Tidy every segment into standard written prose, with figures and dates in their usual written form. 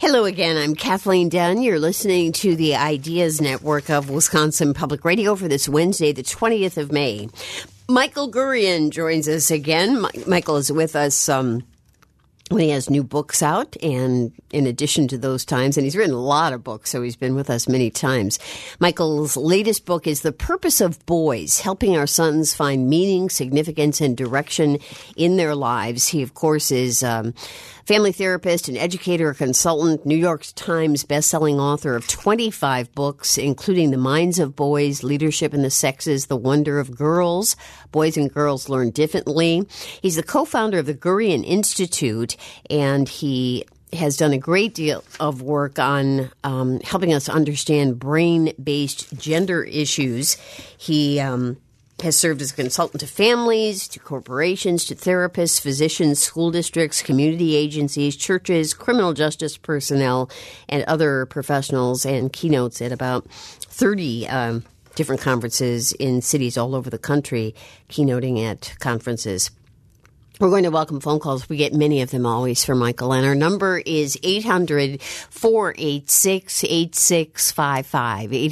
Hello again. I'm Kathleen Dunn. You're listening to the Ideas Network of Wisconsin Public Radio for this Wednesday, the 20th of May. Michael Gurian joins us again. Michael is with us when he has new books out, and in addition to those times, and he's written a lot of books, so he's been with us many times. Michael's latest book is The Purpose of Boys, helping our sons find meaning, significance, and direction in their lives. He, of course, is family therapist, an educator, a consultant, New York Times bestselling author of 25 books, including The Minds of Boys, Leadership in the Sexes, The Wonder of Girls, Boys and Girls Learn Differently. He's the co-founder of the Gurian Institute, and he has done a great deal of work on helping us understand brain-based gender issues. He has served as a consultant to families, to corporations, to therapists, physicians, school districts, community agencies, churches, criminal justice personnel, and other professionals, and keynotes at about 30 different conferences in cities all over the country, keynoting at conferences. We're going to welcome phone calls. We get many of them always for Michael. And our number is 800-486-8655.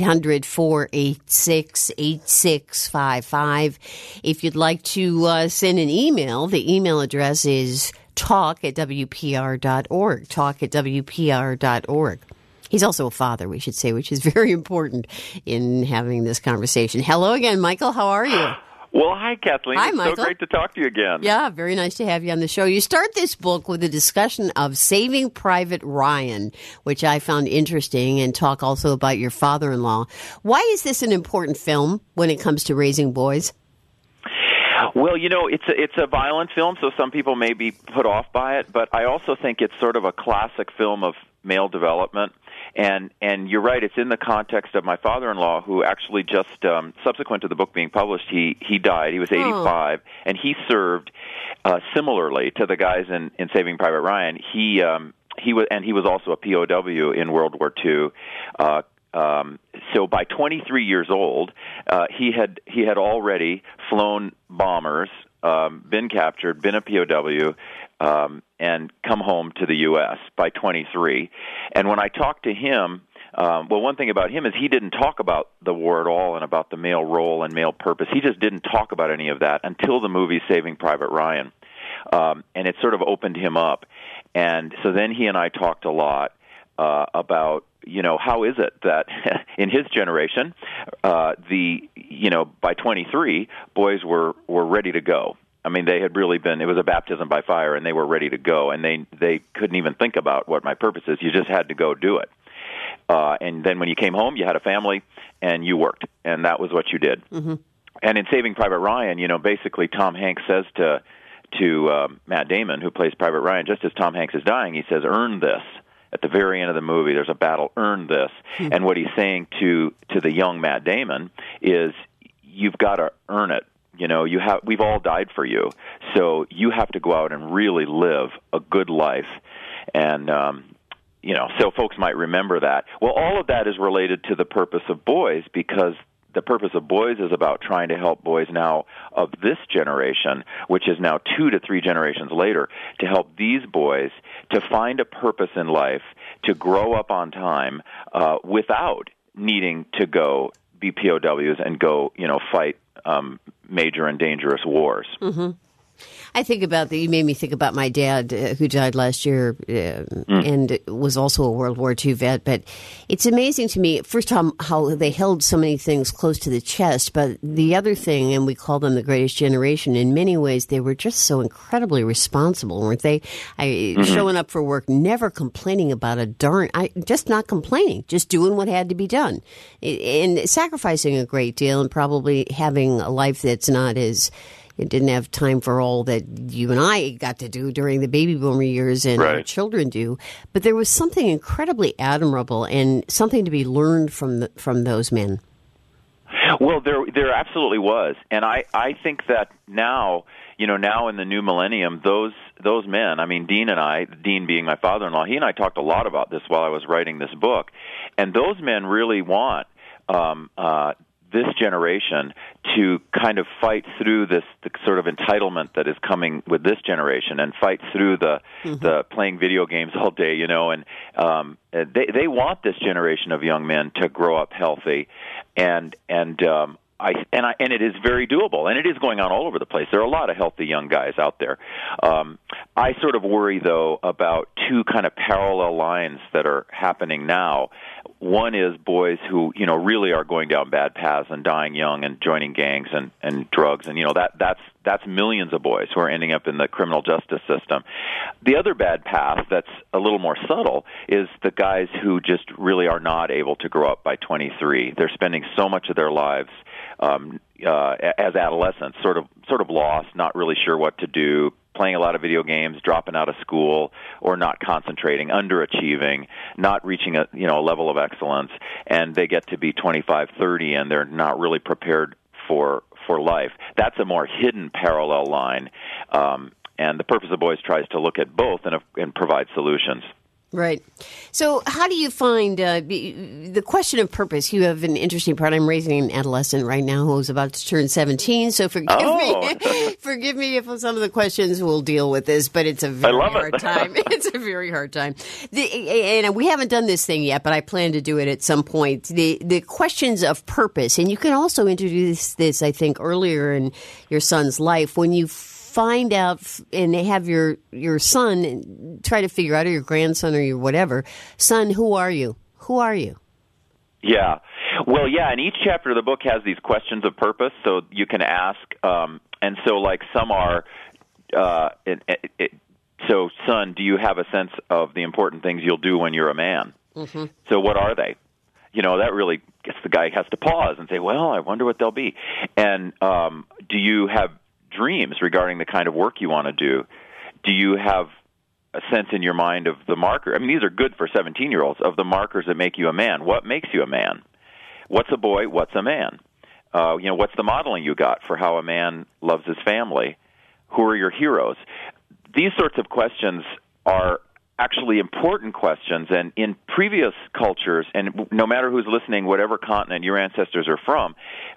800-486-8655. If you'd like to send an email, the email address is talk@wpr.org. Talk@wpr.org. He's also a father, we should say, which is very important in having this conversation. Hello again, Michael. How are you? Well, hi, Kathleen. Hi, it's Michael. So great to talk to you again. Yeah, very nice to have you on the show. You start this book with a discussion of Saving Private Ryan, which I found interesting, and talk also about your father-in-law. Why is this an important film when it comes to raising boys? Well, you know, it's a violent film, so some people may be put off by it, but I also think it's sort of a classic film of male development. And you're right, it's in the context of my father-in-law, who actually just, subsequent to the book being published, he died. He was 85, and he served similarly to the guys in Saving Private Ryan. He was also a POW in World War II. So by 23 years old, he had already flown bombers, been captured, been a POW, and come home to the U.S. by 23. And when I talked to him, well, one thing about him is he didn't talk about the war at all and about the male role and male purpose. He just didn't talk about any of that until the movie Saving Private Ryan. And it sort of opened him up. And so then he and I talked a lot about, you know, how is it that in his generation, by 23, boys were ready to go. I mean, they had really been, it was a baptism by fire, and they were ready to go, and they couldn't even think about what my purpose is. You just had to go do it. And then when you came home, you had a family, and you worked, and that was what you did. Mm-hmm. And in Saving Private Ryan, you know, basically Tom Hanks says to Matt Damon, who plays Private Ryan, just as Tom Hanks is dying, he says, "Earn this." At the very end of the movie, there's a battle, earn this. Mm-hmm. And what he's saying to the young Matt Damon is, you've got to earn it. You know, we've all died for you, so you have to go out and really live a good life. And, so folks might remember that. Well, all of that is related to the purpose of boys, because the purpose of boys is about trying to help boys now of this generation, which is now 2 to 3 generations later, to help these boys to find a purpose in life, to grow up on time without needing to go be POWs and go, fight major and dangerous wars. Mm-hmm. I think about that. You made me think about my dad, who died last year and was also a World War II vet. But it's amazing to me, first, how they held so many things close to the chest. But the other thing, and we call them the greatest generation, in many ways, they were just so incredibly responsible, weren't they? Showing up for work, never complaining about just not complaining, just doing what had to be done. And sacrificing a great deal, and probably having a life that's not as... It didn't have time for all that you and I got to do during the baby boomer years, and our children do. But there was something incredibly admirable and something to be learned from those men. Well, there absolutely was, and I think that now in the new millennium, those men. I mean, Dean being my father-in-law, he and I talked a lot about this while I was writing this book, and those men really want this generation to kind of fight through the sort of entitlement that is coming with this generation, and fight through the playing video games all day, you know, and they want this generation of young men to grow up healthy, and it is very doable, and it is going on all over the place. There are a lot of healthy young guys out there. I sort of worry, though, about two kind of parallel lines that are happening now. One is boys who, you know, really are going down bad paths and dying young and joining gangs and drugs, and, you know, that's millions of boys who are ending up in the criminal justice system. The other bad path that's a little more subtle is the guys who just really are not able to grow up by 23. They're spending so much of their lives as adolescents, sort of lost, not really sure what to do, playing a lot of video games, dropping out of school, or not concentrating, underachieving, not reaching a level of excellence, and they get to be 25, 30, and they're not really prepared for life. That's a more hidden parallel line, and the Purpose of Boys tries to look at both and provide solutions. Right. So how do you find the question of purpose? You have an interesting part. I'm raising an adolescent right now who's about to turn 17, so forgive me if some of the questions will deal with this, but it's a very hard time. It's a very hard time. And we haven't done this thing yet, but I plan to do it at some point. The questions of purpose, and you can also introduce this, I think, earlier in your son's life when you find out and have your son try to figure out, or your grandson or your whatever, son, who are you? Who are you? Yeah. Well, yeah, and each chapter of the book has these questions of purpose, so you can ask, and so like some are, so son, do you have a sense of the important things you'll do when you're a man? Mm-hmm. So what are they? You know, that really gets the guy has to pause and say, well, I wonder what they'll be. And do you have dreams regarding the kind of work you want to do? Do you have a sense in your mind of the marker? I mean, these are good for 17-year-olds, of the markers that make you a man. What makes you a man? What's a boy? What's a man? What's the modeling you got for how a man loves his family? Who are your heroes? These sorts of questions are actually important questions, and in previous cultures, and no matter who's listening, whatever continent your ancestors are from,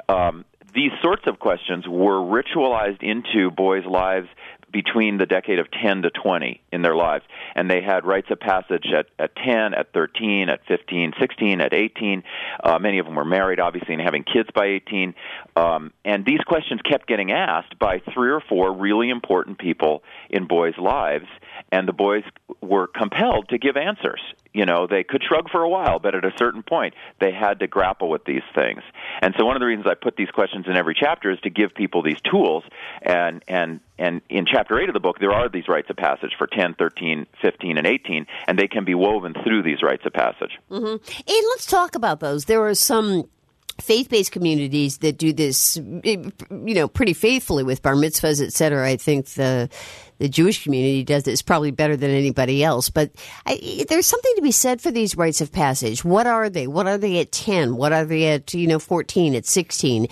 these sorts of questions were ritualized into boys' lives between the decade of 10 to 20 in their lives. And they had rites of passage at 10, at 13, at 15, 16, at 18. Many of them were married, obviously, and having kids by 18. And these questions kept getting asked by 3 or 4 really important people in boys' lives, and the boys were compelled to give answers. You know, they could shrug for a while, but at a certain point, they had to grapple with these things. And so one of the reasons I put these questions in every chapter is to give people these tools. And in Chapter 8 of the book, there are these rites of passage for 10, 13, 15, and 18, and they can be woven through these rites of passage. Mm-hmm. And let's talk about those. There are some faith-based communities that do this, pretty faithfully with bar mitzvahs, et cetera. I think the Jewish community does this probably better than anybody else. But there's something to be said for these rites of passage. What are they? What are they at 10? What are they at 14? At 16?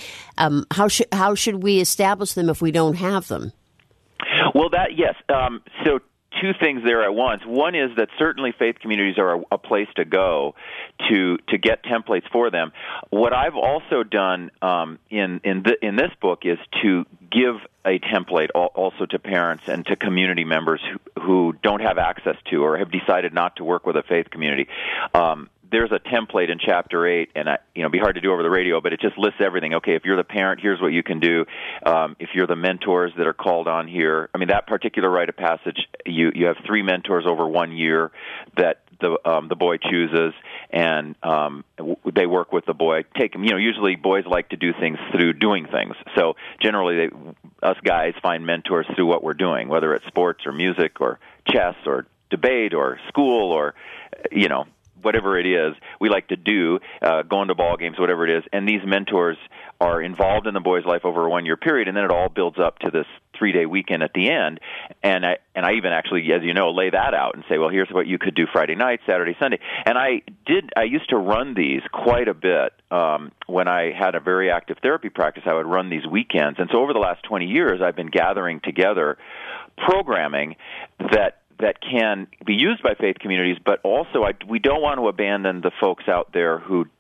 How should we establish them if we don't have them? Well, yes. So two things there at once. One is that certainly faith communities are a place to go to get templates for them. What I've also done in this book is to give a template also to parents and to community members who don't have access to or have decided not to work with a faith community. There's a template in Chapter 8, and it'd be hard to do over the radio, but it just lists everything. Okay, if you're the parent, here's what you can do. If you're the mentors that are called on here, I mean, that particular rite of passage, you have 3 mentors over 1 year that the boy chooses, and they work with the boy. Take them. Usually boys like to do things through doing things. So generally, us guys find mentors through what we're doing, whether it's sports or music or chess or debate or school or whatever it is we like to do, going to ball games, whatever it is. And these mentors are involved in the boy's life over a 1-year period, and then it all builds up to this 3-day weekend at the end. And I even actually, as you know, lay that out and say, well, here's what you could do Friday night, Saturday, Sunday. And I used to run these quite a bit. When I had a very active therapy practice, I would run these weekends. And so over the last 20 years, I've been gathering together programming that can be used by faith communities, but also we don't want to abandon the folks out there who don't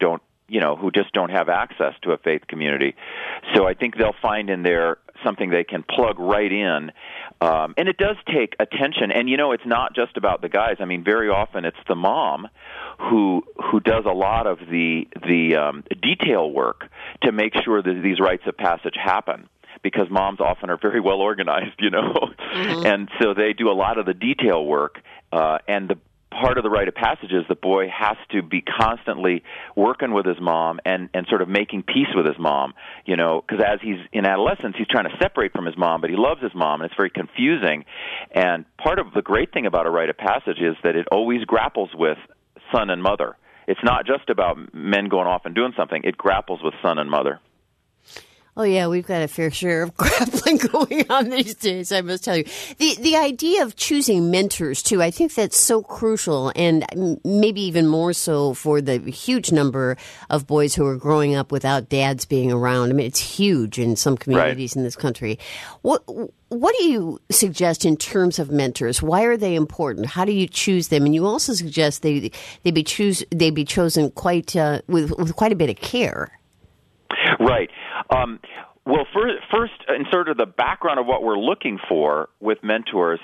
who just don't have access to a faith community. So I think they'll find in there something they can plug right in. And it does take attention. And, it's not just about the guys. I mean, very often it's the mom who does a lot of the detail work to make sure that these rites of passage happen. Because moms often are very well organized, Mm-hmm. And so they do a lot of the detail work. And the part of the rite of passage is the boy has to be constantly working with his mom and sort of making peace with his mom, because as he's in adolescence, he's trying to separate from his mom, but he loves his mom, and it's very confusing. And part of the great thing about a rite of passage is that it always grapples with son and mother. It's not just about men going off and doing something. It grapples with son and mother. Oh, yeah, we've got a fair share of grappling going on these days, I must tell you. The idea of choosing mentors, too, I think that's so crucial, and maybe even more so for the huge number of boys who are growing up without dads being around. I mean, it's huge in some communities in this country. What do you suggest in terms of mentors? Why are they important? How do you choose them? And you also suggest they be chosen quite with quite a bit of care. Right. Well, first, in sort of the background of what we're looking for with mentors,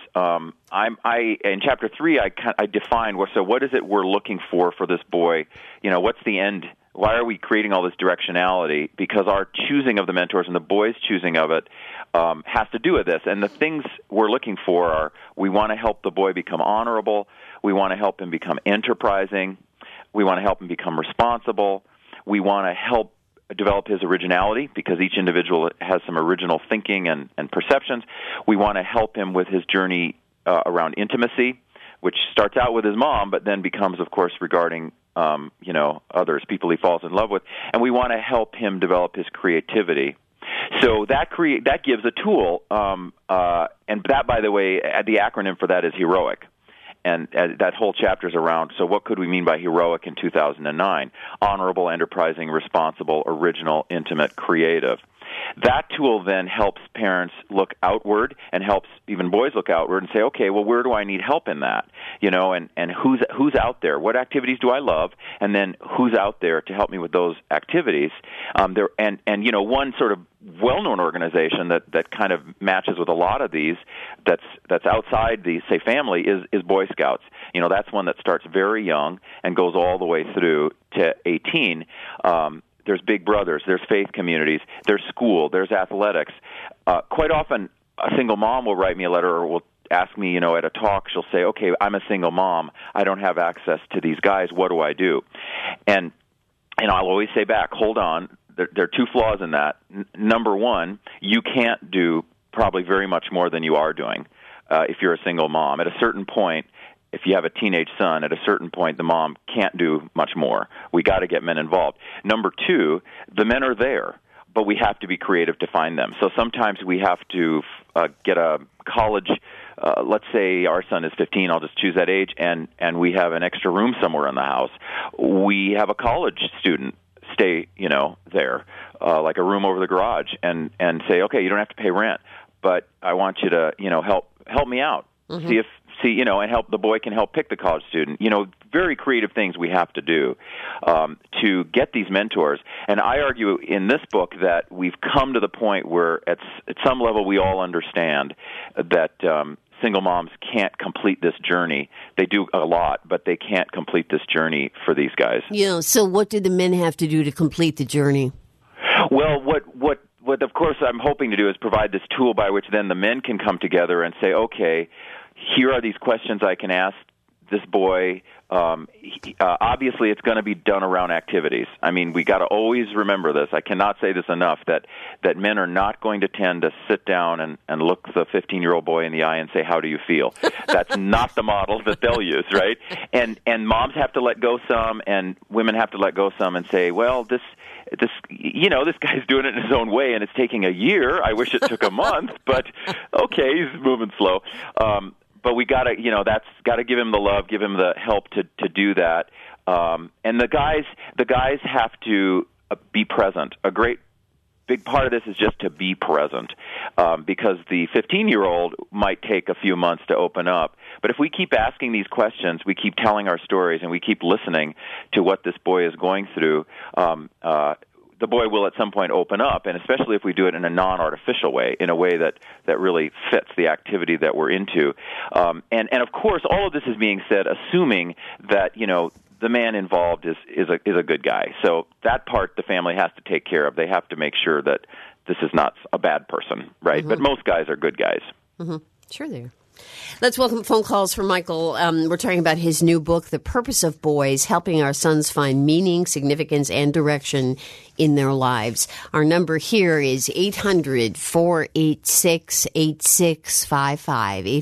in Chapter 3, I define what is it we're looking for this boy? What's the end? Why are we creating all this directionality? Because our choosing of the mentors and the boy's choosing of it has to do with this. And the things we're looking for are: we want to help the boy become honorable, we want to help him become enterprising, we want to help him become responsible, we want to help develop his originality, because each individual has some original thinking and perceptions. We want to help him with his journey around intimacy, which starts out with his mom, but then becomes, of course, regarding others, people he falls in love with. And we want to help him develop his creativity. So that gives a tool, and that, by the way, the acronym for that is HEROIC. And that whole chapter is around, so what could we mean by heroic in 2009? Honorable, enterprising, responsible, original, intimate, creative. That tool then helps parents look outward and helps even boys look outward and say, okay, well, where do I need help in that? And who's out there? What activities do I love? And then who's out there to help me with those activities? One sort of well-known organization that kind of matches with a lot of these that's outside the, say, family is Boy Scouts. That's one that starts very young and goes all the way through to 18. There's Big Brothers, there's faith communities, there's school, there's athletics. Quite often, a single mom will write me a letter or will ask me, at a talk, she'll say, okay, I'm a single mom. I don't have access to these guys. What do I do? And I'll always say back, hold on. There are two flaws in that. Number one, you can't do probably very much more than you are doing if you're a single mom. At a certain point, if you have a teenage son, at a certain point, the mom can't do much more. We got to get men involved. Number two, the men are there, but we have to be creative to find them. So sometimes we have to get a college. Let's say our son is 15. I'll just choose that age, and we have an extra room somewhere in the house. We have a college student stay, there, like a room over the garage, and say, okay, you don't have to pay rent, but I want you to, help me out. Mm-hmm. And help the boy can help pick the college student. Very creative things we have to do to get these mentors. And I argue in this book that we've come to the point where at some level we all understand that single moms can't complete this journey. They do a lot, but they can't complete this journey for these guys. Yeah, so what do the men have to do to complete the journey? Well, what of course I'm hoping to do is provide this tool by which then the men can come together and say, okay, here are these questions I can ask this boy. Obviously, it's going to be done around activities. I mean, we got to always remember this. I cannot say this enough, that men are not going to tend to sit down and look the 15-year-old boy in the eye and say, how do you feel? That's not the model that they'll use, right? And moms have to let go some, and women have to let go some and say, well, this guy's doing it in his own way, and it's taking a year. I wish it took a month, but okay, he's moving slow. But we gotta, that's gotta give him the love, give him the help to do that. And the guys have to be present. A great big part of this is just to be present, because the 15-year-old might take a few months to open up. But if we keep asking these questions, we keep telling our stories, and we keep listening to what this boy is going through, the boy will at some point open up, and especially if we do it in a non-artificial way, in a way that really fits the activity that we're into. And of course, all of this is being said assuming that, the man involved is a good guy. So that part the family has to take care of. They have to make sure that this is not a bad person, right? Mm-hmm. But most guys are good guys. Mm-hmm. Sure they are. Let's welcome phone calls from Michael. We're talking about his new book, The Purpose of Boys, helping our sons find meaning, significance, and direction in their lives. Our number here is 800-486-8655,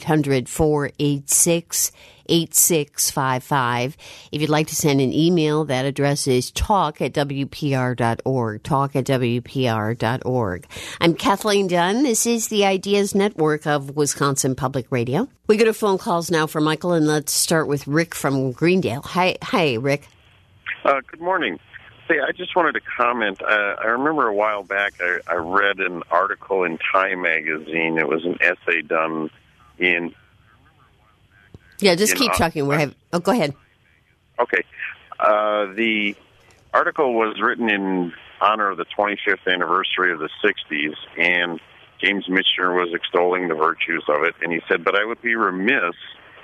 800-486-8655. If you'd like to send an email, that address is talk@wpr.org, talk@wpr.org. I'm Kathleen Dunn. This is the Ideas Network of Wisconsin Public Radio. We go to phone calls now for Michael, and let's start with Rick from Greendale. Hi, Rick. Good morning. Hey, I just wanted to comment. I remember a while back I read an article in Time magazine. It was an essay done in... Yeah, just keep talking. Go ahead. Okay. The article was written in honor of the 25th anniversary of the 60s, and James Michener was extolling the virtues of it, and he said, but I would be remiss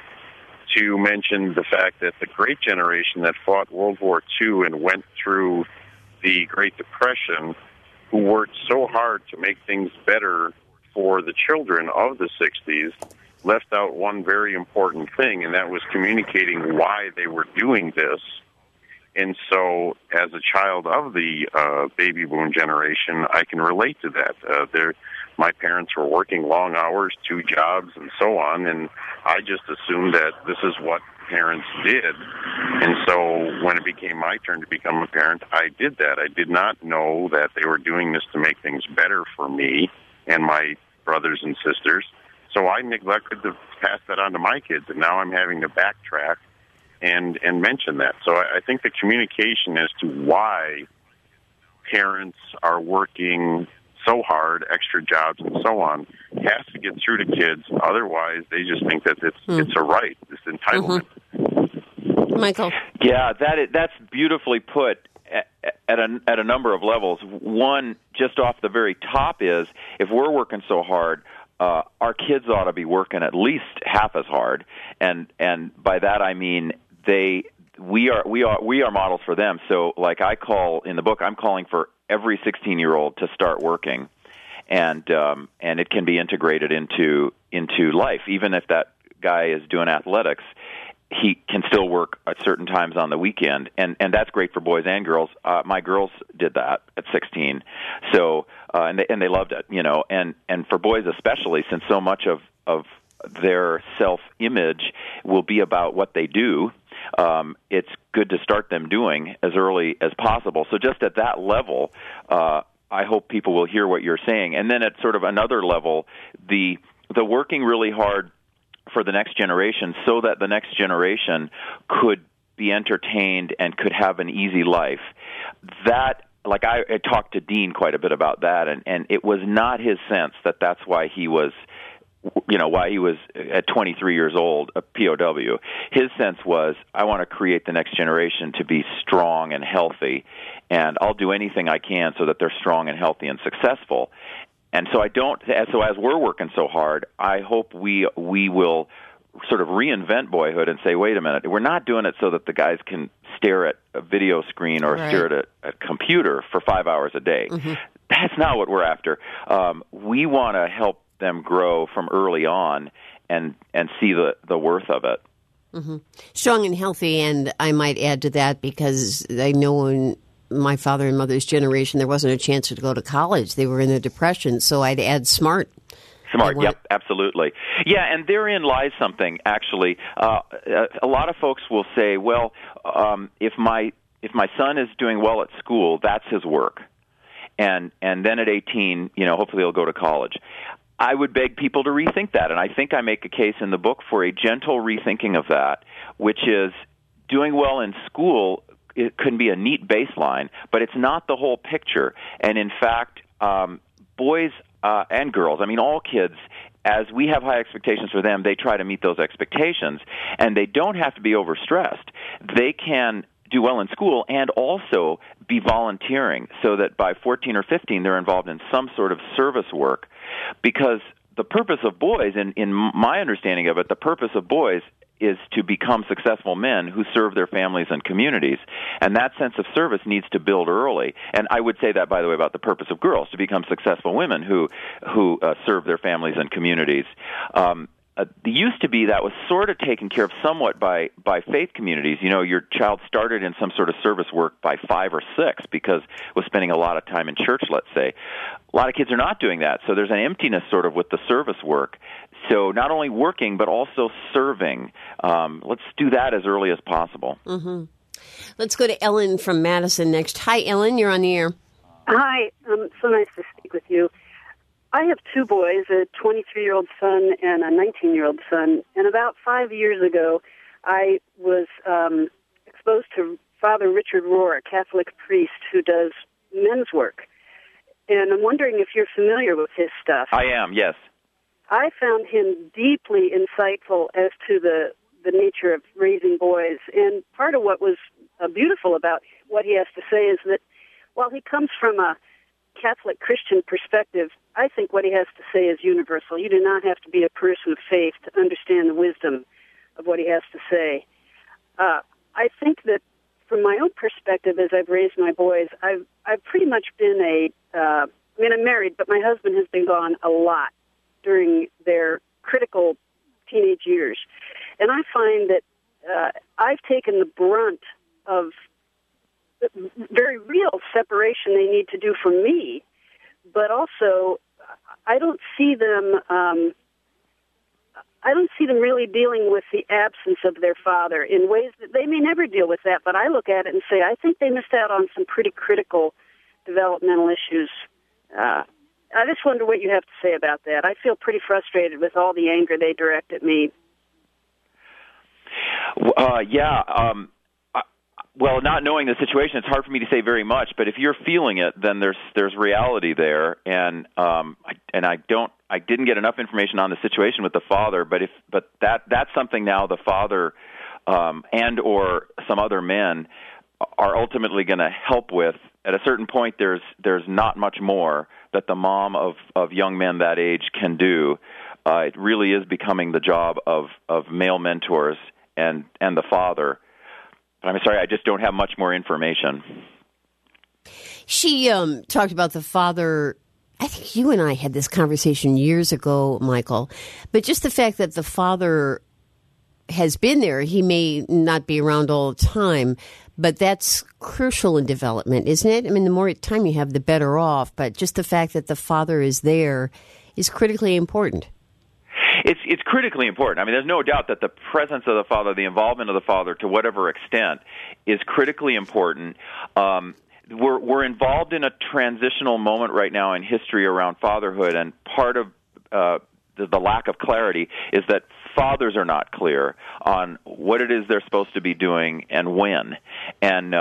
to mention the fact that the great generation that fought World War II and went through the Great Depression, who worked so hard to make things better for the children of the 60s, left out one very important thing, and that was communicating why they were doing this. And so, as a child of the baby boom generation, I can relate to that. My parents were working long hours, 2 jobs, and so on, and I just assumed that this is what parents did. And so when it became my turn to become a parent, I did that. I did not know that they were doing this to make things better for me and my brothers and sisters. So I neglected to pass that on to my kids, and now I'm having to backtrack and mention that. So I think the communication as to why parents are working so hard, extra jobs and so on, has to get through to kids. Otherwise, they just think that it's a right, it's entitlement. Mm-hmm. Michael. Yeah, that's beautifully put at a number of levels. One, just off the very top, is if we're working so hard, our kids ought to be working at least half as hard, and by that I mean we are models for them. So, like I call in the book, I'm calling for every 16-year-old to start working, and it can be integrated into life. Even if that guy is doing athletics, he can still work at certain times on the weekend, and that's great for boys and girls. My girls did that at 16, so and they loved it, and for boys especially, since so much of their self-image will be about what they do. It's good to start them doing as early as possible. So just at that level, I hope people will hear what you're saying. And then at sort of another level, the working really hard for the next generation so that the next generation could be entertained and could have an easy life. That, like I talked to Dean quite a bit about that, and it was not his sense that that's why he was at 23 years old, a POW. His sense was, I want to create the next generation to be strong and healthy, and I'll do anything I can so that they're strong and healthy and successful. And so so as we're working so hard, I hope we will sort of reinvent boyhood and say, wait a minute, we're not doing it so that the guys can stare at a video screen or stare at a computer for 5 hours a day. Mm-hmm. That's not what we're after. We want to help them grow from early on and see the worth of it. Mm-hmm. Strong and healthy, and I might add to that because I know in my father and mother's generation there wasn't a chance to go to college. They were in the Depression, so I'd add smart. Smart, yep, absolutely. Yeah, and therein lies something, actually. A lot of folks will say, well, if my son is doing well at school, that's his work. And then at 18, hopefully he'll go to college. I would beg people to rethink that, and I think I make a case in the book for a gentle rethinking of that, which is doing well in school, it can be a neat baseline, but it's not the whole picture. And in fact, boys and girls, I mean, all kids, as we have high expectations for them, they try to meet those expectations, and they don't have to be overstressed. They can do well in school and also be volunteering, so that by 14 or 15 they're involved in some sort of service work. Because the purpose of boys, in my understanding of it, the purpose of boys is to become successful men who serve their families and communities. And that sense of service needs to build early. And I would say that, by the way, about the purpose of girls, to become successful women who serve their families and communities. Used to be that was sort of taken care of somewhat by faith communities. You know, your child started in some sort of service work by 5 or 6 because was spending a lot of time in church, let's say. A lot of kids are not doing that, so there's an emptiness sort of with the service work. So not only working, but also serving. Let's do that as early as possible. Mm-hmm. Let's go to Ellen from Madison next. Hi, Ellen. You're on the air. Hi. So nice to speak with you. I have 2 boys, a 23-year-old son and a 19-year-old son. And about 5 years ago, I was exposed to Father Richard Rohr, a Catholic priest who does men's work. And I'm wondering if you're familiar with his stuff. I am, yes. I found him deeply insightful as to the nature of raising boys. And part of what was beautiful about what he has to say is that while he comes from a Catholic Christian perspective, I think what he has to say is universal. You do not have to be a person of faith to understand the wisdom of what he has to say. I think that from my own perspective, as I've raised my boys, I've pretty much been I'm married, but my husband has been gone a lot during their critical teenage years. And I find that I've taken the brunt of very real separation they need to do from me, but also I don't see them really dealing with the absence of their father in ways that they may never deal with that, but I look at it and say, I think they missed out on some pretty critical developmental issues. I just wonder what you have to say about that. I feel pretty frustrated with all the anger they direct at me. Well, not knowing the situation, it's hard for me to say very much. But if you're feeling it, then there's reality there, and I didn't get enough information on the situation with the father. But that's something now the father and or some other men are ultimately going to help with. At a certain point, there's not much more that the mom of young men that age can do. It really is becoming the job of male mentors and the father. I'm sorry, I just don't have much more information. She talked about the father. I think you and I had this conversation years ago, Michael. But just the fact that the father has been there, he may not be around all the time, but that's crucial in development, isn't it? I mean, the more time you have, the better off. But just the fact that the father is there is critically important. It's critically important. I mean, there's no doubt that the presence of the father, the involvement of the father, to whatever extent, is critically important. We're involved in a transitional moment right now in history around fatherhood, and part of the lack of clarity is that fathers are not clear on what it is they're supposed to be doing and when. And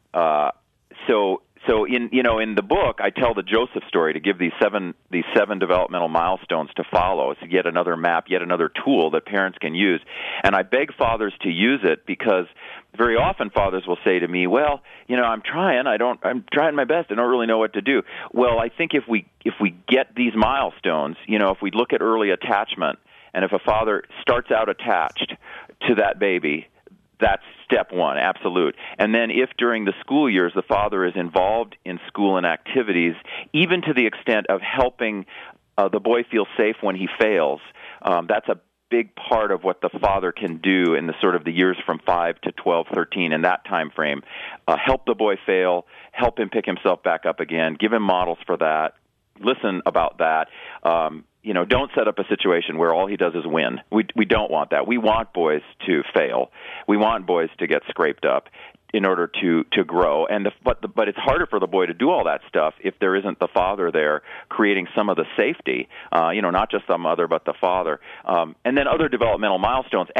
So in the book, I tell the Joseph story to give these seven developmental milestones to follow. It's yet another map, yet another tool that parents can use. And I beg fathers to use it because very often fathers will say to me, "Well, I'm trying my best. I don't really know what to do." Well, I think if we get these milestones, if we look at early attachment, and if a father starts out attached to that baby, that's step one, absolute. And then if during the school years the father is involved in school and activities, even to the extent of helping the boy feel safe when he fails, that's a big part of what the father can do in the sort of the years from 5 to 12, 13, in that time frame. Help the boy fail, help him pick himself back up again, give him models for that, listen about that. Don't set up a situation where all he does is win. We don't want that. We want boys to fail. We want boys to get scraped up in order to grow. But it's harder for the boy to do all that stuff if there isn't the father there creating some of the safety. Not just the mother, but the father. And then other developmental milestones. As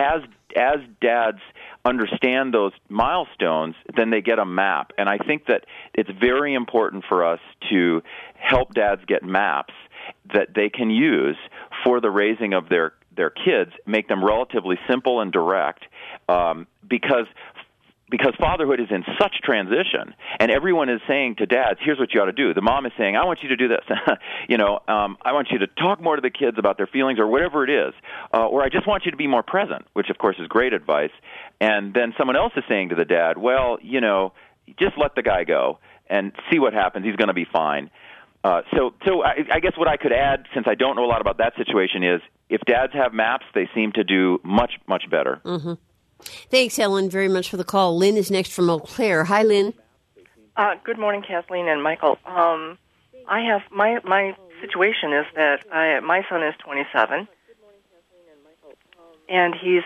dads understand those milestones, then they get a map. And I think that it's very important for us to help dads get maps that they can use for the raising of their kids, make them relatively simple and direct, because fatherhood is in such transition, and everyone is saying to dads, here's what you ought to do. The mom is saying, I want you to do this. I want you to talk more to the kids about their feelings or whatever it is. Or I just want you to be more present, which, of course, is great advice. And then someone else is saying to the dad, well, just let the guy go and see what happens. He's going to be fine. So I guess what I could add, since I don't know a lot about that situation, is if dads have maps, they seem to do much, much better. Mm-hmm. Thanks, Ellen, very much for the call. Lynn is next from Eau Claire. Hi, Lynn. Good morning, Kathleen and Michael. I have my situation is that my son is 27, and he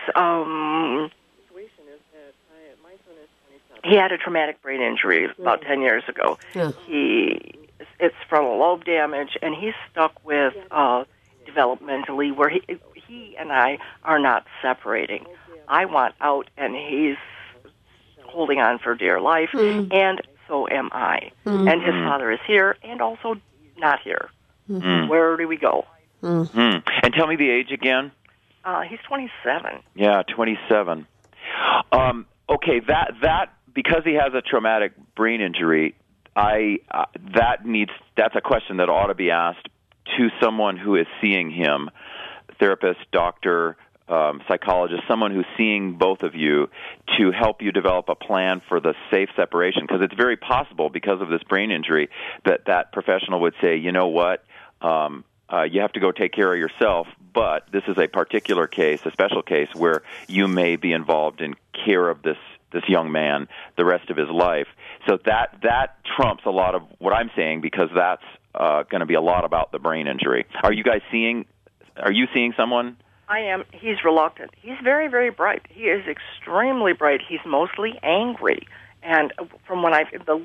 had a traumatic brain injury about 10 years ago. Yeah. It's frontal lobe damage, and he's stuck with developmentally where he and I are not separating. I want out, and he's holding on for dear life, and so am I. And his father is here and also not here. Where do we go? And tell me the age again. He's 27. Yeah, 27. Okay, that because he has a traumatic brain injury, that's a question that ought to be asked to someone who is seeing him, therapist, doctor, psychologist, someone who's seeing both of you, to help you develop a plan for the safe separation, because it's very possible, because of this brain injury, that professional would say, you know what, you have to go take care of yourself, but this is a particular case, a special case, where you may be involved in care of this young man the rest of his life. So that trumps a lot of what I'm saying, because that's going to be a lot about the brain injury. Are you seeing someone? I am. He's reluctant. He's very, very bright. He is extremely bright. He's mostly angry. And from what I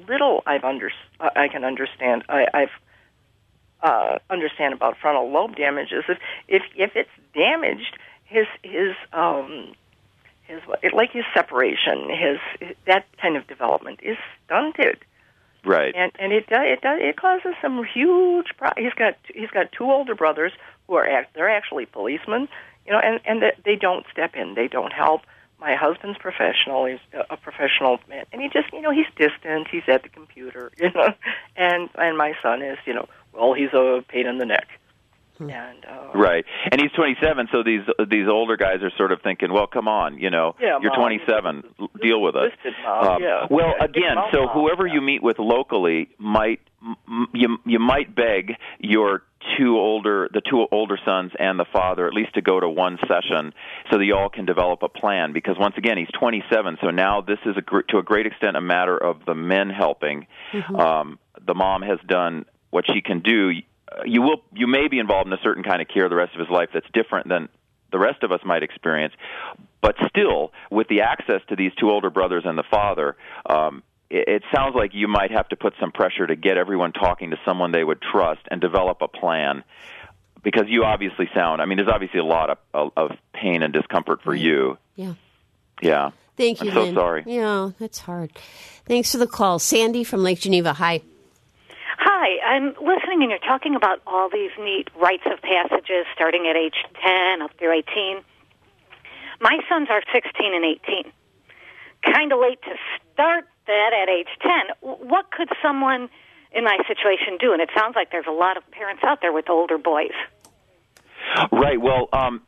can understand, I've understand about frontal lobe damage is if it's damaged, his separation, that kind of development is stunted. Right. And it causes some huge problems. He's got two older brothers who they're actually policemen, and they don't step in, they don't help. My husband's professional; he's a professional man, and he just he's distant. He's at the computer, and my son is he's a pain in the neck. And, right, and he's 27, so these older guys are sort of thinking, well, come on, you're 27, deal with it. Well, again, so whoever you meet with locally you might beg your the two older sons and the father at least to go to one session so that you all can develop a plan, because once again, he's 27, so now this is to a great extent a matter of the men helping. The mom has done what she can do. You may be involved in a certain kind of care the rest of his life that's different than the rest of us might experience, but still, with the access to these two older brothers and the father, it sounds like you might have to put some pressure to get everyone talking to someone they would trust and develop a plan, because you obviously there's obviously a lot of pain and discomfort for you. Yeah. Thank you, I'm so Lynn. sorry. Yeah, that's hard. Thanks for the call. Sandy from Lake Geneva. Hi. Hi, I'm listening, and you're talking about all these neat rites of passages starting at age 10 up through 18. My sons are 16 and 18. Kind of late to start that at age 10. What could someone in my situation do? And it sounds like there's a lot of parents out there with older boys. Right. Well,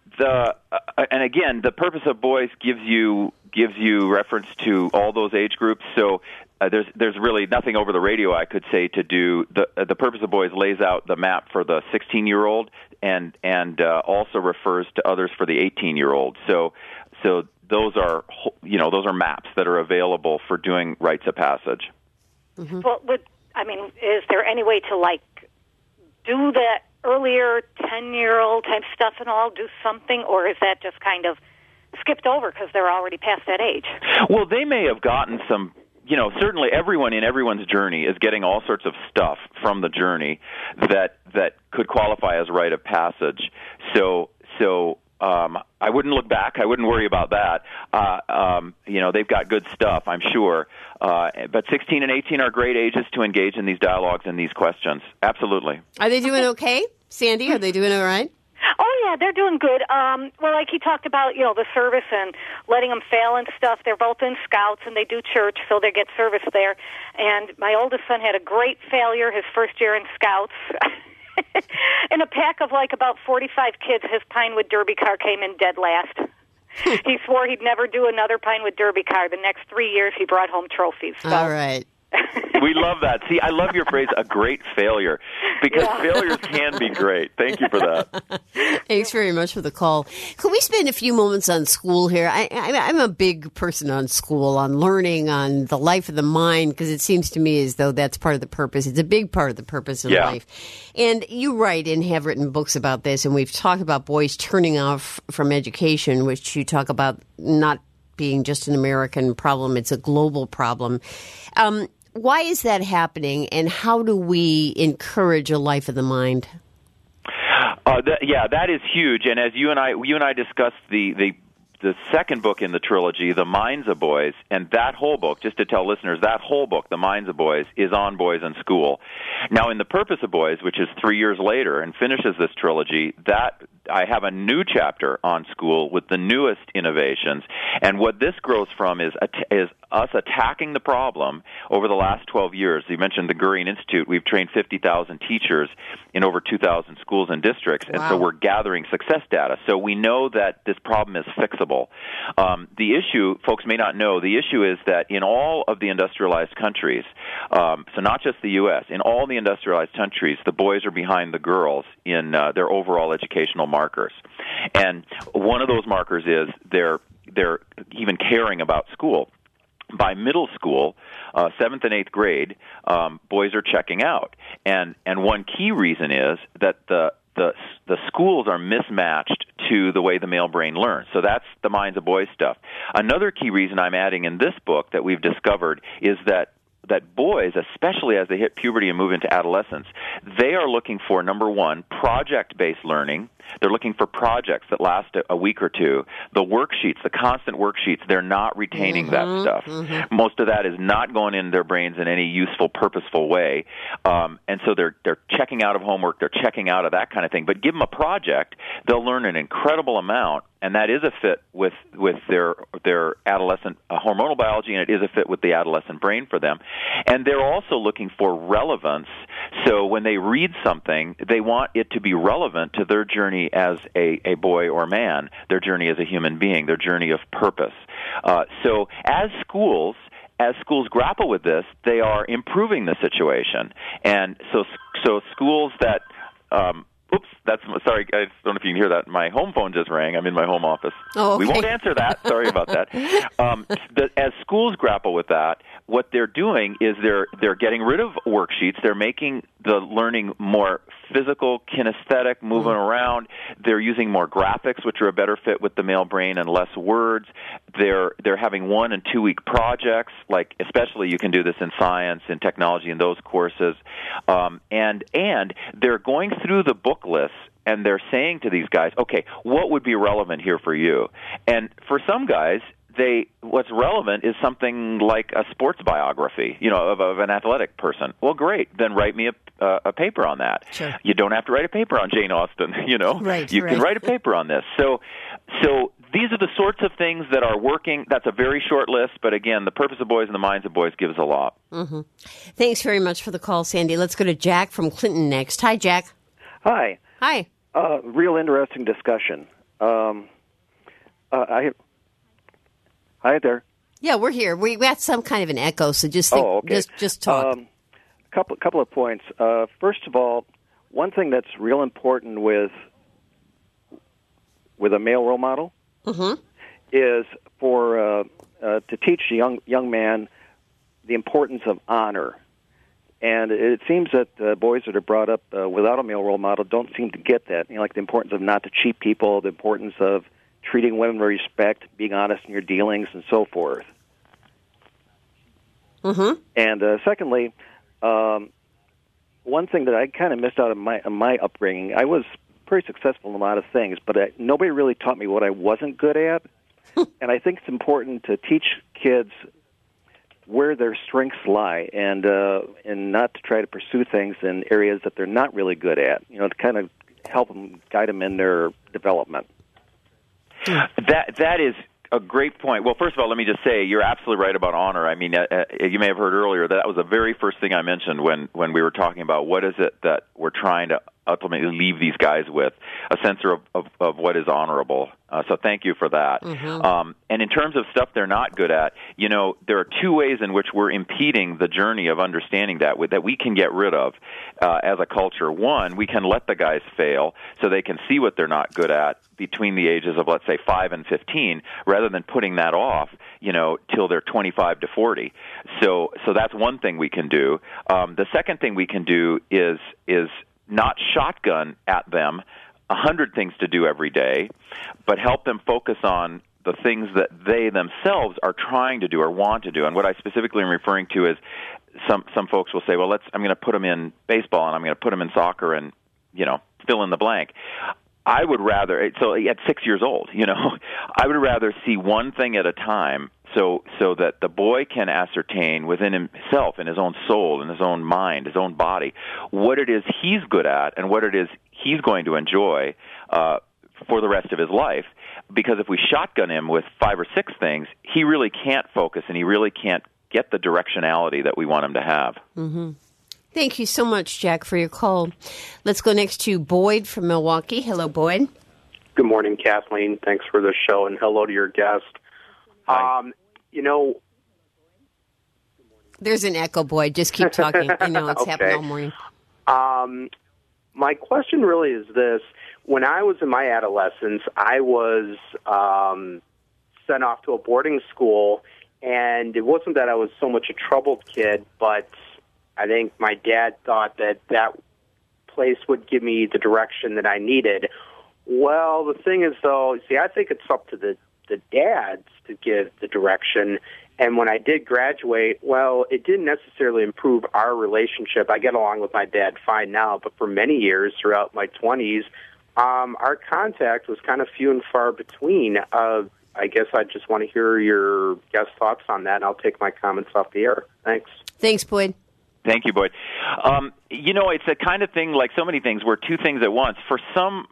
and again, the Purpose of Boys gives you reference to all those age groups. So there's really nothing over the radio I could say to do. The Purpose of Boys lays out the map for the 16-year-old and also refers to others for the 18-year-old. So those are maps that are available for doing rites of passage. Mm-hmm. Well, is there any way to do that earlier 10-year-old type stuff and all, do something, or is that just kind of skipped over because they're already past that age? Well, they may have gotten some, certainly everyone in everyone's journey is getting all sorts of stuff from the journey that could qualify as rite of passage. So I wouldn't look back. I wouldn't worry about that. They've got good stuff, I'm sure. But 16 and 18 are great ages to engage in these dialogues and these questions. Absolutely. Are they doing okay, Sandy? Are they doing all right? Oh, yeah, they're doing good. Well, like he talked about, the service and letting them fail and stuff. They're both in Scouts, and they do church, so they get service there. And my oldest son had a great failure his first year in Scouts. In a pack of, about 45 kids, his Pinewood Derby car came in dead last. He swore he'd never do another Pinewood Derby car. The next 3 years, he brought home trophies. So. All right. We love that. See, I love your phrase, a great failure, because failures can be great. Thank you for that. Thanks very much for the call. Could we spend a few moments on school here? I'm a big person on school, on learning, on the life of the mind, because it seems to me as though that's part of the purpose. It's a big part of the purpose of life. And you write and have written books about this, and we've talked about boys turning off from education, which you talk about not being just an American problem. It's a global problem. Why is that happening, and how do we encourage a life of the mind? That is huge. And as you and I discussed the second book in the trilogy, The Minds of Boys, and that whole book, just to tell listeners, that whole book, The Minds of Boys, is on boys and school. Now, in The Purpose of Boys, which is 3 years later and finishes this trilogy, that I have a new chapter on school with the newest innovations. And what this grows from is us attacking the problem over the last 12 years. You mentioned the Gurian Institute. We've trained 50,000 teachers in over 2,000 schools and districts, and so we're gathering success data. So we know that this problem is fixable. The issue, folks may not know, the issue is that in all of the industrialized countries, so not just the U.S., in all the industrialized countries, the boys are behind the girls in their overall educational markers. And one of those markers is they're even caring about school. By middle school, 7th and 8th grade, boys are checking out. And one key reason is that the schools are mismatched to the way the male brain learns. So that's the Minds of Boys stuff. Another key reason I'm adding in this book that we've discovered is that boys, especially as they hit puberty and move into adolescence, they are looking for, number one, project-based learning. They're looking for projects that last a week or two. The worksheets, the constant worksheets, they're not retaining that stuff. Mm-hmm. Most of that is not going in their brains in any useful, purposeful way. And so they're checking out of homework, they're checking out of that kind of thing. But give them a project, they'll learn an incredible amount, and that is a fit with their adolescent hormonal biology, and it is a fit with the adolescent brain for them. And they're also looking for relevance. So when they read something, they want it to be relevant to their journey as a boy or man, their journey as a human being, their journey of purpose. So as schools grapple with this, they are improving the situation. And so schools that sorry, I don't know if you can hear that. My home phone just rang. I'm in my home office. Oh, okay. We won't answer that. Sorry about that. As schools grapple with that, what they're doing is they're getting rid of worksheets. They're making the learning more physical, kinesthetic, moving around. They're using more graphics, which are a better fit with the male brain, and less words. They're having 1 and 2 week projects, like especially you can do this in science and technology in those courses. And they're going through the book lists, and they're saying to these guys, okay, what would be relevant here for you? And for some guys, what's relevant is something like a sports biography, of an athletic person. Well, great. Then write me a paper on that. Sure. You don't have to write a paper on Jane Austen, Right, you can write a paper on this. So these are the sorts of things that are working. That's a very short list, but again, The Purpose of Boys and The Minds of Boys gives a lot. Mm-hmm. Thanks very much for the call, Sandy. Let's go to Jack from Clinton next. Hi, Jack. Hi. Hi. Real interesting discussion. Hi there. Yeah, we're here. We got some kind of an echo, so just think, okay. just talk. Couple of points. First of all, one thing that's real important with a male role model is for to teach a young man the importance of honor. And it seems that boys that are brought up without a male role model don't seem to get that. Like the importance of not to cheat people, the importance of treating women with respect, being honest in your dealings, and so forth. Mm-hmm. And secondly, one thing that I kind of missed out of my upbringing, I was pretty successful in a lot of things, but nobody really taught me what I wasn't good at. And I think it's important to teach kids where their strengths lie, and not to try to pursue things in areas that they're not really good at. To kind of help them, guide them in their development. That is a great point. Well, first of all, let me just say you're absolutely right about honor. I mean, you may have heard earlier that was the very first thing I mentioned when we were talking about what is it that we're trying to ultimately leave these guys with, a sense of what is honorable. So thank you for that. Mm-hmm. And in terms of stuff they're not good at, there are two ways in which we're impeding the journey of understanding that we can get rid of as a culture. One, we can let the guys fail so they can see what they're not good at between the ages of, let's say, 5 and 15, rather than putting that off, till they're 25 to 40. So that's one thing we can do. The second thing we can do is not shotgun at them 100 things to do every day, but help them focus on the things that they themselves are trying to do or want to do. And what I specifically am referring to is some folks will say, well, I'm going to put them in baseball and I'm going to put them in soccer and, fill in the blank. I would rather, so at 6 years old, I would rather see one thing at a time so that the boy can ascertain within himself, in his own soul, in his own mind, his own body, what it is he's good at and what it is he's going to enjoy for the rest of his life. Because if we shotgun him with 5 or 6 things, he really can't focus and he really can't get the directionality that we want him to have. Mm-hmm. Thank you so much, Jack, for your call. Let's go next to Boyd from Milwaukee. Hello, Boyd. Good morning, Kathleen. Thanks for the show, and hello to your guest. Hi. There's an echo, Boyd. Just keep talking. I know it's happened all morning. My question really is this. When I was in my adolescence, I was sent off to a boarding school, and it wasn't that I was so much a troubled kid, but I think my dad thought that place would give me the direction that I needed. Well, the thing is, though, I think it's up to the dads to give the direction. And when I did graduate, well, it didn't necessarily improve our relationship. I get along with my dad fine now, but for many years throughout my 20s, our contact was kind of few and far between. I guess I just want to hear your guest thoughts on that, and I'll take my comments off the air. Thanks. Thanks, Boyd. Thank you, Boyd. It's a kind of thing, like so many things, where two things at once. For some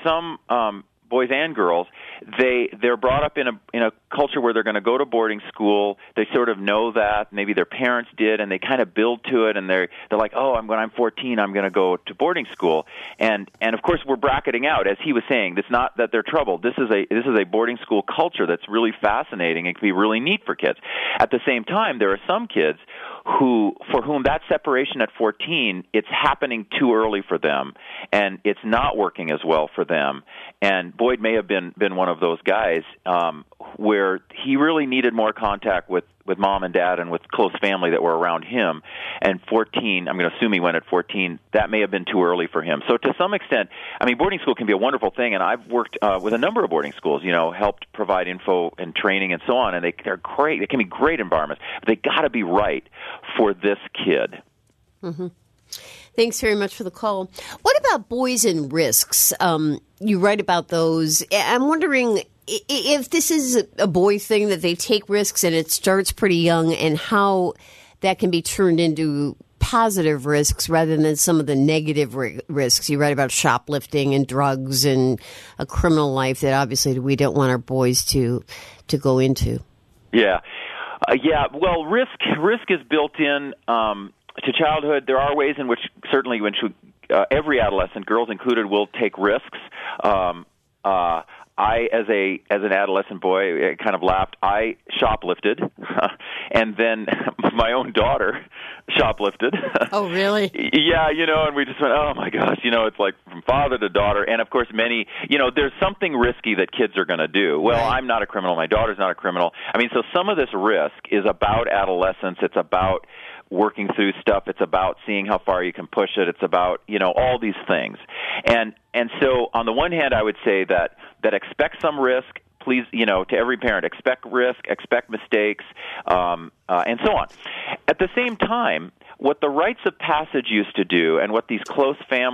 boys and girls, they're brought up in a culture where they're going to go to boarding school. They sort of know that maybe their parents did, and they kind of build to it. And they're like, when I'm 14, I'm going to go to boarding school. And of course, we're bracketing out, as he was saying. It's not that they're troubled. This is a boarding school culture that's really fascinating and can be really neat for kids. At the same time, there are some kids for whom that separation at 14, it's happening too early for them, and it's not working as well for them. And Boyd may have been one of those guys where he really needed more contact with mom and dad and with close family that were around him. And 14, I'm going to assume he went at 14, that may have been too early for him. So to some extent, boarding school can be a wonderful thing, and I've worked with a number of boarding schools, helped provide info and training and so on, and they're great. They can be great environments, but they got to be right for this kid. Mm-hmm. Thanks very much for the call. What about boys and risks? You write about those. I'm wondering if this is a boy thing, that they take risks and it starts pretty young, and how that can be turned into positive risks rather than some of the negative risks. You write about shoplifting and drugs and a criminal life that obviously we don't want our boys to go into. Yeah. Well, risk is built in to childhood. There are ways in which certainly every adolescent, girls included, will take risks. I, as an adolescent boy, kind of laughed. I shoplifted, and then my own daughter shoplifted. Oh, really? Yeah, and we just went, oh my gosh, it's like from father to daughter. And of course, there's something risky that kids are going to do. Well, right. I'm not a criminal. My daughter's not a criminal. So some of this risk is about adolescence. It's about working through stuff. It's about seeing how far you can push it. It's about, all these things. And so on the one hand, I would say that expect some risk. Please, to every parent, expect risk, expect mistakes, and so on. At the same time, what the rites of passage used to do, and what these close families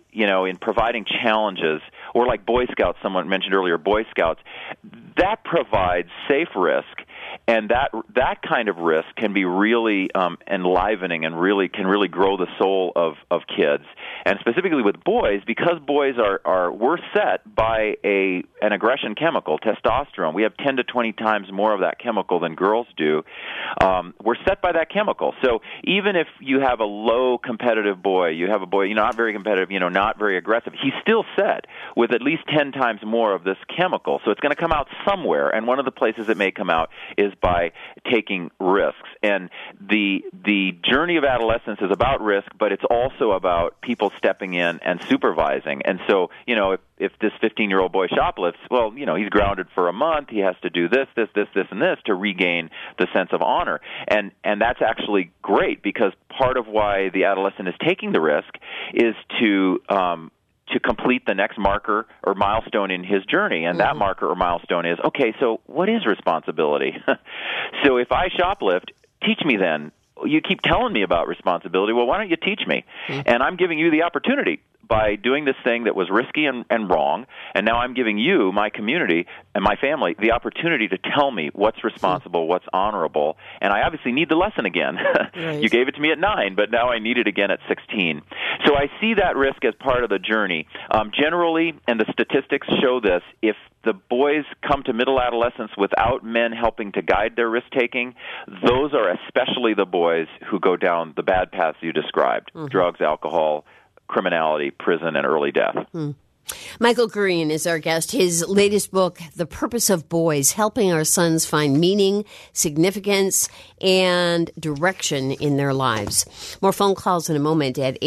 in providing challenges, or like Boy Scouts, someone mentioned earlier, Boy Scouts, that provides safe risk. And that kind of risk can be really enlivening and can really grow the soul of kids. And specifically with boys, because boys we're set by an aggression chemical, testosterone. We have 10 to 20 times more of that chemical than girls do. We're set by that chemical. So even if you have a low competitive boy, you have a boy, not very competitive, not very aggressive, he's still set with at least 10 times more of this chemical. So it's going to come out somewhere. And one of the places it may come out is by taking risks. And the journey of adolescence is about risk, but it's also about people stepping in and supervising. And so, if this 15-year-old boy shoplifts, well, he's grounded for a month. He has to do this, and this to regain the sense of honor. And that's actually great, because part of why the adolescent is taking the risk is to complete the next marker or milestone in his journey. And that marker or milestone is, okay, so what is responsibility? So if I shoplift, teach me then. You keep telling me about responsibility. Well, why don't you teach me? And I'm giving you the opportunity by doing this thing that was risky and wrong, and now I'm giving you, my community, and my family, the opportunity to tell me what's responsible, what's honorable, and I obviously need the lesson again. Right. You gave it to me at 9, but now I need it again at 16. So I see that risk as part of the journey. Generally, and the statistics show this, if the boys come to middle adolescence without men helping to guide their risk-taking, those are especially the boys who go down the bad paths you described, drugs, alcohol, criminality, prison, and early death. Michael Gurian is our guest. His latest book, The Purpose of Boys, Helping Our Sons Find Meaning, Significance, and Direction in Their Lives. More phone calls in a moment at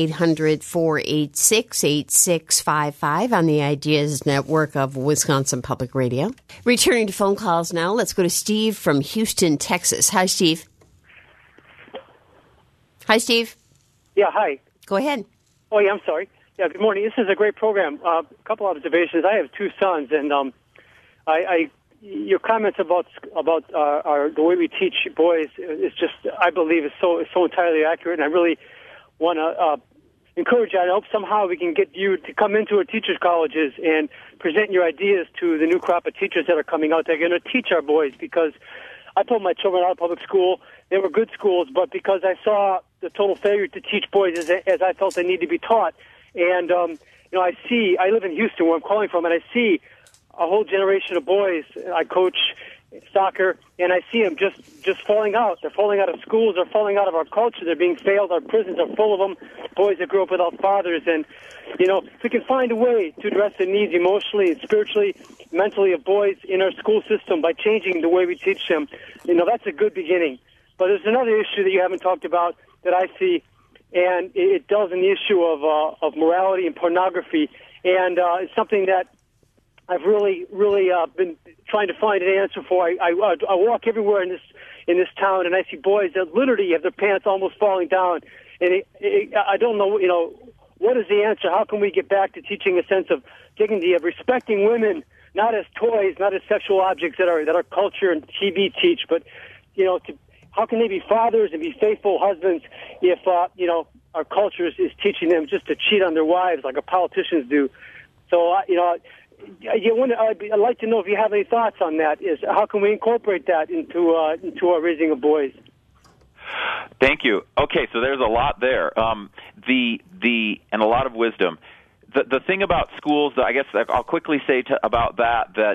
800-486-8655 on the Ideas Network of Wisconsin Public Radio. Returning to phone calls now, let's go to Steve from Houston, Texas. Hi, Steve. Hi, Steve. Yeah, hi. Go ahead. Oh, yeah, I'm sorry. Yeah, good morning. This is a great program. A couple observations. I have 2 sons, and your comments about the way we teach boys is just, I believe, is so entirely accurate, and I really want to encourage you. I hope somehow we can get you to come into our teachers' colleges and present your ideas to the new crop of teachers that are coming out. They're going to teach our boys, because I pulled my children out of public school. They were good schools, but because I saw the total failure to teach boys as I felt they need to be taught. And, I live in Houston, where I'm calling from, and I see a whole generation of boys. I coach soccer, and I see them just falling out. They're falling out of schools. They're falling out of our culture. They're being failed. Our prisons are full of them, boys that grew up without fathers. And, if we can find a way to address the needs emotionally and spiritually, mentally of boys in our school system by changing the way we teach them, that's a good beginning. But there's another issue that you haven't talked about that I see, and it deals in the issue of morality and pornography. And it's something that I've really been trying to find an answer for. I walk everywhere in this town, and I see boys that literally have their pants almost falling down. And I don't know, what is the answer? How can we get back to teaching a sense of dignity, of respecting women, not as toys, not as sexual objects that our culture and TV teach, but how can they be fathers and be faithful husbands if our culture is teaching them just to cheat on their wives like our politicians do? So I'd like to know if you have any thoughts on that. Is how can we incorporate that into our raising of boys? Thank you. Okay, so there's a lot there. And a lot of wisdom. The thing about schools, I guess I'll quickly say about that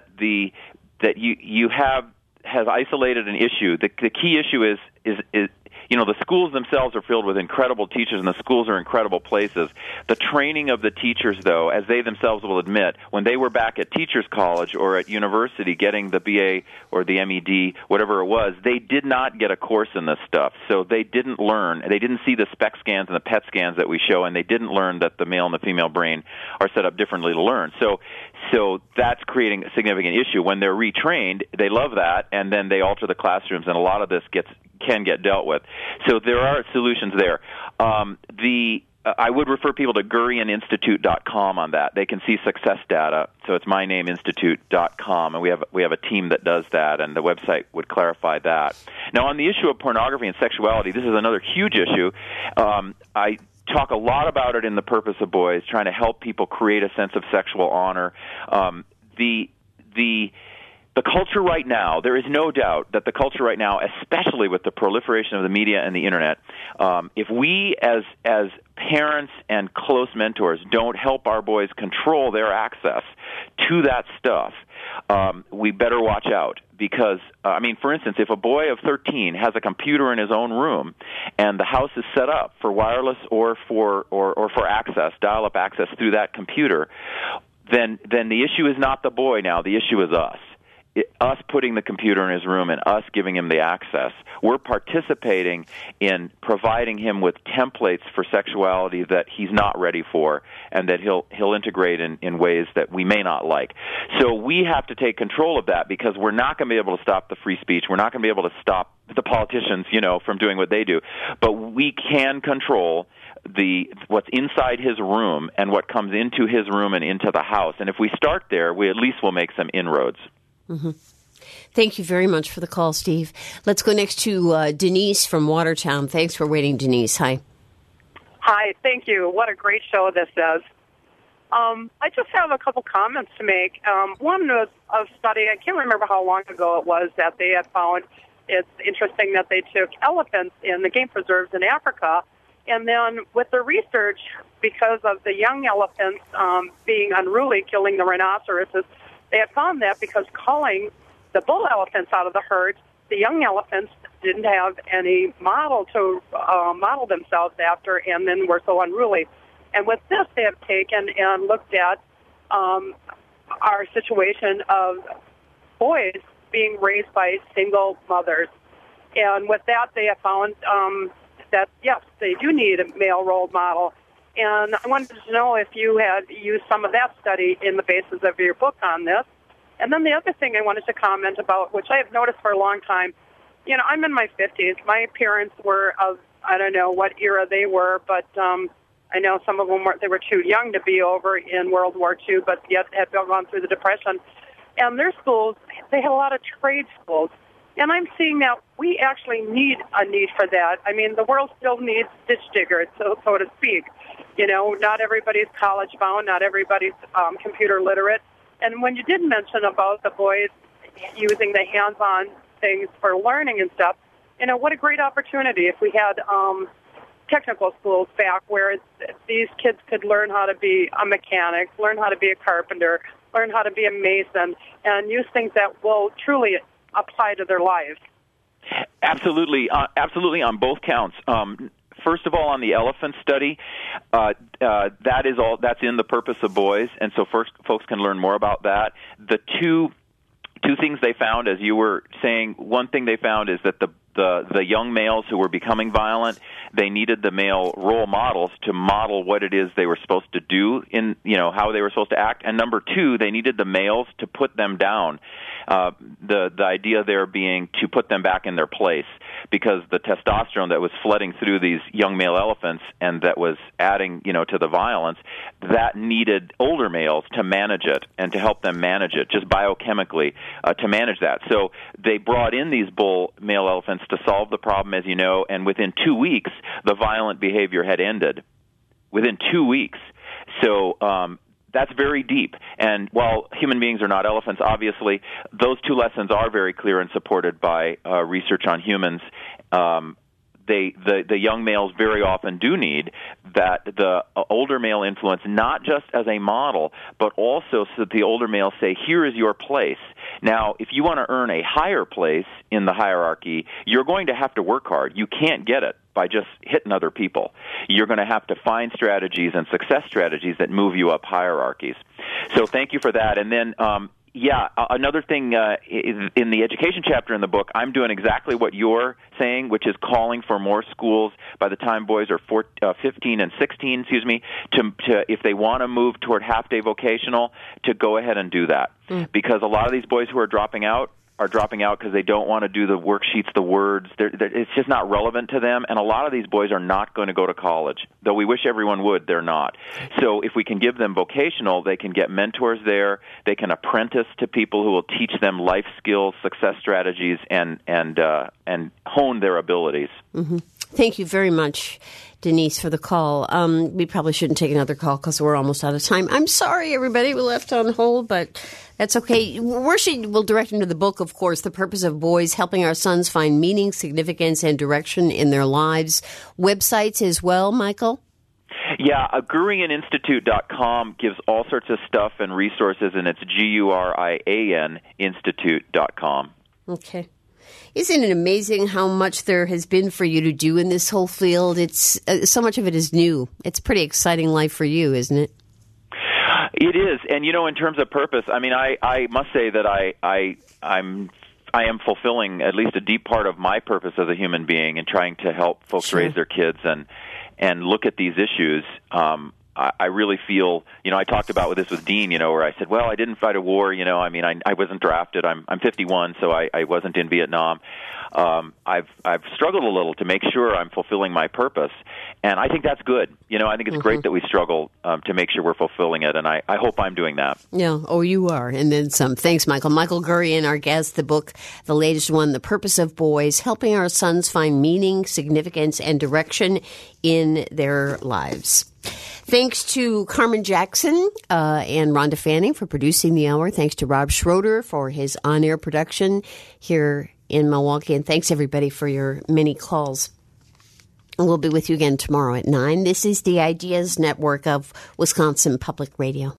you has isolated an issue. The key issue is the schools themselves are filled with incredible teachers, and the schools are incredible places. The training of the teachers, though, as they themselves will admit, when they were back at teachers' college or at university getting the BA or the MED, whatever it was, they did not get a course in this stuff. So they didn't learn. They didn't see the SPECT scans and the PET scans that we show, and they didn't learn that the male and the female brain are set up differently to learn. So that's creating a significant issue. When they're retrained, they love that, and then they alter the classrooms, and a lot of this can get dealt with. So there are solutions there. I would refer people to GurianInstitute.com on that. They can see success data. So it's mynameinstitute.com, and we have a team that does that, and the website would clarify that. Now, on the issue of pornography and sexuality, this is another huge issue. talk a lot about it in The Purpose of Boys, trying to help people create a sense of sexual honor. The culture right now, there is no doubt that the culture right now, especially with the proliferation of the media and the internet, if we as parents and close mentors don't help our boys control their access to that stuff, we better watch out. Because, for instance, if a boy of 13 has a computer in his own room and the house is set up for wireless or for access, dial-up access through that computer, then the issue is not the boy now. The issue is us. Us putting the computer in his room and us giving him the access. We're participating in providing him with templates for sexuality that he's not ready for and that he'll integrate in ways that we may not like. So we have to take control of that, because we're not going to be able to stop the free speech. We're not going to be able to stop the politicians, from doing what they do. But we can control what's inside his room and what comes into his room and into the house. And if we start there, we at least will make some inroads. Mm-hmm. Thank you very much for the call, Steve. Let's go next to Denise from Watertown. Thanks for waiting, Denise. Hi. Hi, thank you. What a great show this is. I just have a couple comments to make. One was a study, I can't remember how long ago it was, that they had found. It's interesting that they took elephants in the game preserves in Africa, and then with the research, because of the young elephants being unruly, killing the rhinoceroses, they had found that because culling the bull elephants out of the herd, the young elephants didn't have any model to model themselves after, and then were so unruly. And with this, they have taken and looked at our situation of boys being raised by single mothers. And with that, they have found that, yes, they do need a male role model. And I wanted to know if you had used some of that study in the basis of your book on this. And then the other thing I wanted to comment about, which I have noticed for a long time, I'm in my 50s. My parents were of, I don't know what era they were, but I know some of them they were too young to be over in World War II, but yet had gone through the Depression. And their schools, they had a lot of trade schools. And I'm seeing that we actually need a need for that. The world still needs ditch diggers, so to speak. Not everybody's college bound, not everybody's computer literate. And when you did mention about the boys using the hands-on things for learning and stuff, what a great opportunity if we had technical schools back where these kids could learn how to be a mechanic, learn how to be a carpenter, learn how to be a mason, and use things that will truly apply to their lives. Absolutely, absolutely on both counts. First of all, on the elephant study, that's in The Purpose of Boys, and so first folks can learn more about that. The two things they found, as you were saying, one thing they found is that the young males who were becoming violent, they needed the male role models to model what it is they were supposed to do in, how they were supposed to act. And number two, they needed the males to put them down. The idea there being to put them back in their place, because the testosterone that was flooding through these young male elephants and that was adding, to the violence, that needed older males to manage it and to help them manage it, just biochemically, to manage that. So they brought in these bull male elephants to solve the problem, as you know, and within 2 weeks, the violent behavior had ended. Within 2 weeks. So that's very deep. And while human beings are not elephants, obviously, those two lessons are very clear and supported by research on humans. The young males very often do need that the older male influence, not just as a model, but also so that the older males say, here is your place. Now, if you want to earn a higher place in the hierarchy, you're going to have to work hard. You can't get it by just hitting other people. You're going to have to find strategies and success strategies that move you up hierarchies. So thank you for that. And then another thing in the education chapter in the book, I'm doing exactly what you're saying, which is calling for more schools by the time boys are 15 and 16, to if they want to move toward half-day vocational, to go ahead and do that. Because a lot of these boys who are dropping out because they don't want to do the worksheets, the words. It's just not relevant to them, and a lot of these boys are not going to go to college. Though we wish everyone would, they're not. So if we can give them vocational, they can get mentors there. They can apprentice to people who will teach them life skills, success strategies, and hone their abilities. Mm-hmm. Thank you very much, Denise, for the call. We probably shouldn't take another call because we're almost out of time. I'm sorry, everybody, we left on hold, but that's okay. We'll direct them to the book, of course, The Purpose of Boys, Helping Our Sons Find Meaning, Significance, and Direction in Their Lives. Websites as well, Michael? Yeah, GurianInstitute.com gives all sorts of stuff and resources, and it's GURIAN Institute.com. Okay. Isn't it amazing how much there has been for you to do in this whole field? It's so much of it is new. It's a pretty exciting life for you, isn't it? It is, and in terms of purpose, I mean, I must say that I am fulfilling at least a deep part of my purpose as a human being in trying to help folks raise their kids and look at these issues. I really feel, I talked about this with Dean, where I said, well, I didn't fight a war, I mean, I wasn't drafted. I'm 51, so I wasn't in Vietnam. I've struggled a little to make sure I'm fulfilling my purpose, and I think that's good. I think it's great that we struggle to make sure we're fulfilling it, and I hope I'm doing that. Yeah, you are, and then some. Thanks, Michael. Michael Gurian, our guest, the book, the latest one, The Purpose of Boys, Helping Our Sons Find Meaning, Significance, and Direction in Their Lives. Thanks to Carmen Jackson and Rhonda Fanning for producing the hour. Thanks to Rob Schroeder for his on-air production here in Milwaukee. And thanks, everybody, for your many calls. We'll be with you again tomorrow at 9. This is the Ideas Network of Wisconsin Public Radio.